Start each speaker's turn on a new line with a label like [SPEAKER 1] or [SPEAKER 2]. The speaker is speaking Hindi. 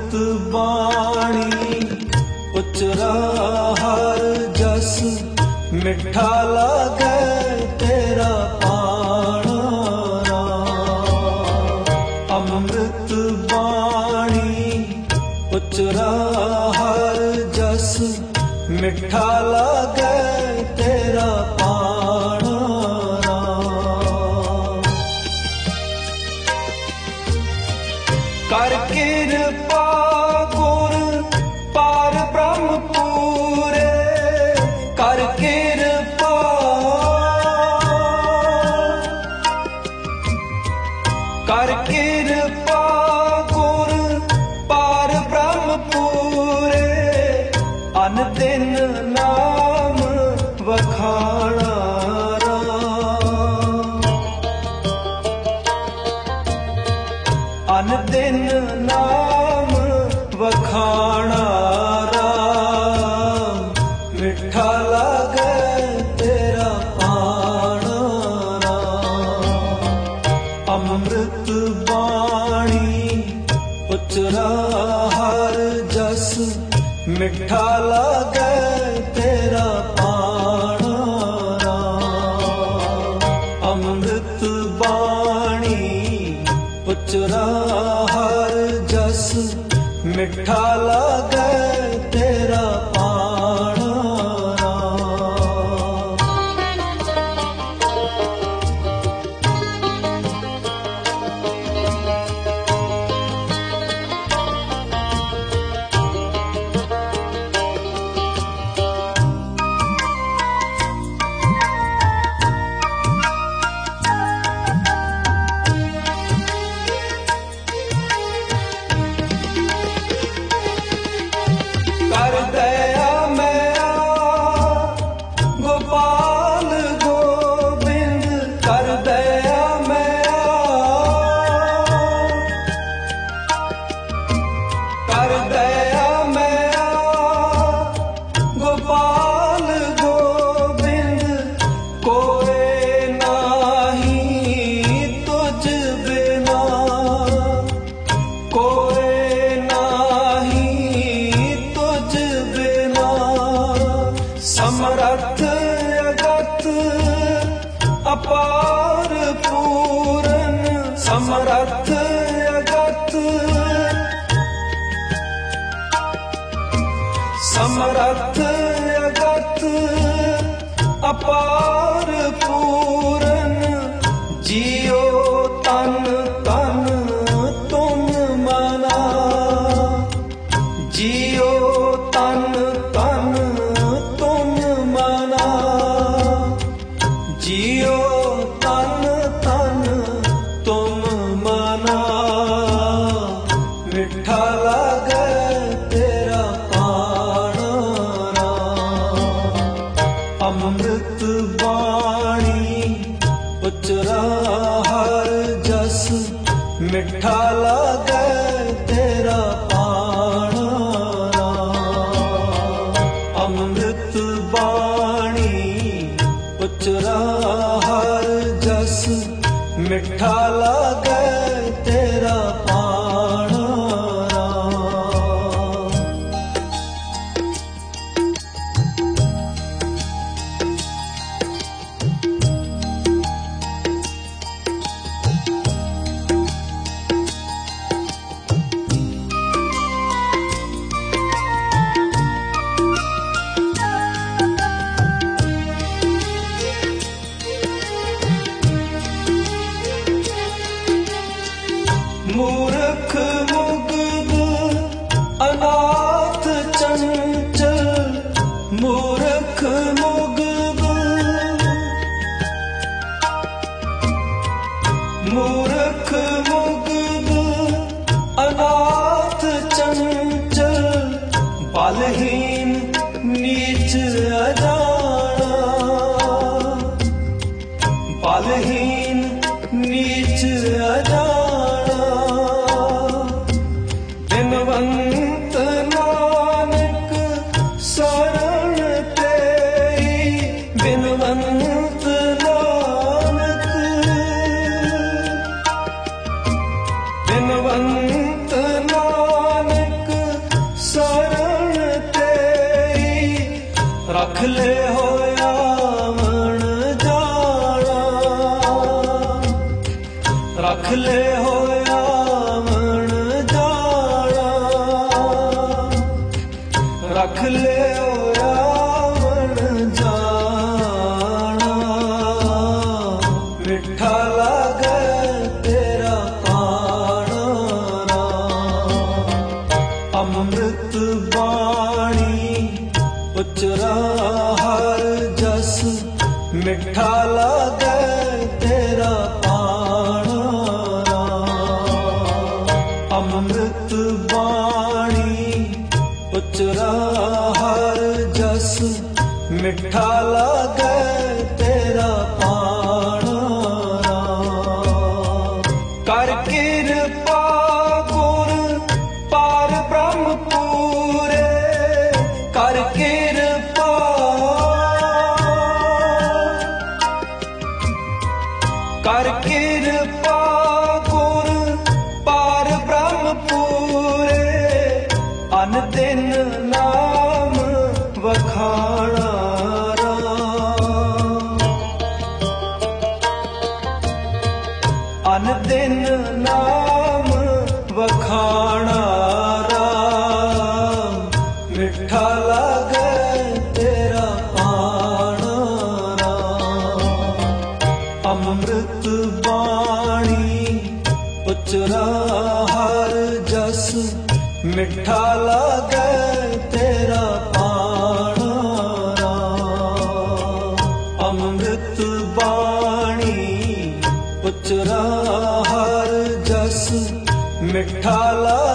[SPEAKER 1] अमृत बाणी उचरा हर जस मिठा लागे तेरा पाना राम। अमृत बाणी उचरा हर जस मिठा लागे तेरा पाना राम। कर कृपा गुर पार ब्रह्म पूरे, कर कृपा कर कृपा गुर पार ब्रह्म पूरे, अन दिन नाम वखाणा राम। अन दिन नाम वखाणा राम, मिठा लागे तेरा पाना राम। अमृत बाणी उचरा हर जस मिठा लागे तेरा पाना राम। अमृत बाणी उचरा हर जस मिठा लागे तेरा पाना राम। कर दया मैया गोपाल गोविंद, कर दया मैया, कर दया मैया गोपाल गोविंद, कोई नाही तुझ बिना, कोई नाही तुझ बिना। समरथ जगत अपार पूरन, समरथ जगत, समरथ जगत अपार पूरन, जियो तन तन तुम मना, जियो तन तन तुम मना, जियो तन तन तुम मना, मिठा लागे तेरा पाना राम। अमृत बाणी उचरा हर जस मिठा लागे तेरा पाना राम। अमृत बाणी उचरा हर जस मिठा लागे तेरा पाना राम। मूर्ख मुग्ध अनाथ चंचल, मूर्ख मुग्ध, मूर्ख मुग्ध अनाथ चंचल, बलहीन नीच अजाना, बलहीन नीच अजाना। बिनवंत नानक शरण तेरी, बिनवंत नानक, बिनवंत नानक रख ले होया मन जाना, रख ले होया मन जाना, रख ले होया मन जाना। मिठा लागे तेरा आना राम, अमृत बाणी उचरा हर जस। मिठा लागे तेरा आना राम, अमृत बाणी उचरा हर जस। मिठा लागे तेरा आना राम। कर किरपा गुर पार ब्रह्म पूरे, कर किरपा, कर किरपा गुर पार ब्रह्म पूरे। अन दिन नाम वखाणा राम, अन दिन नाम वखाणा राम। मिठा लागे तेरा आना राम, अमृत बाणी उचरा हर जस। मिठा लागे तेरा आना राम, अमृत बाणी उचरा हर जस। मिठा लागे